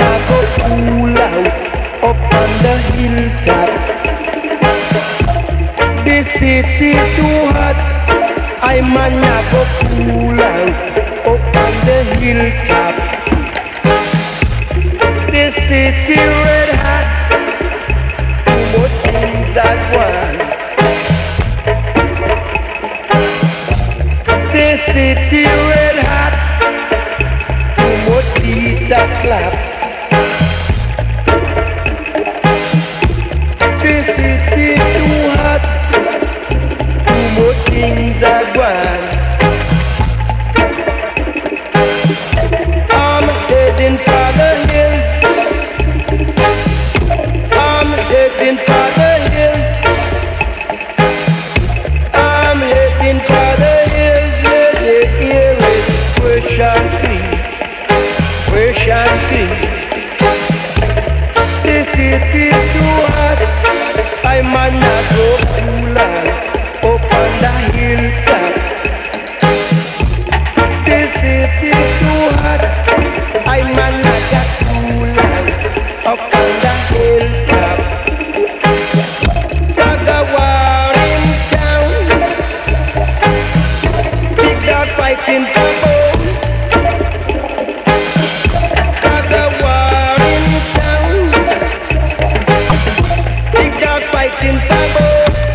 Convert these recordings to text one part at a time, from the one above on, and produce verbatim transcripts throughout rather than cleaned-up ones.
I go cool out up on the hilltop. The city too hot, I man I go cool out up on the hilltop. The city red hot, too much things at once. The city red hot, too much beat a clap. The city too hot, too much things are gone. I'm heading for the hills. I'm heading for the hills. I'm heading for the hills where the air is fresh and clean, fresh and clean. The city too hot, I man a go cool out up on the hilltop. The city too hot, I man a go cool out up on the hilltop. Got a war in town, big dog fighting for bones. Got a war in town, big dog fighting for bones.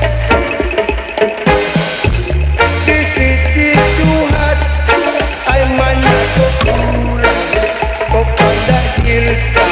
The city too hot, I man a go cool up on the hilltop.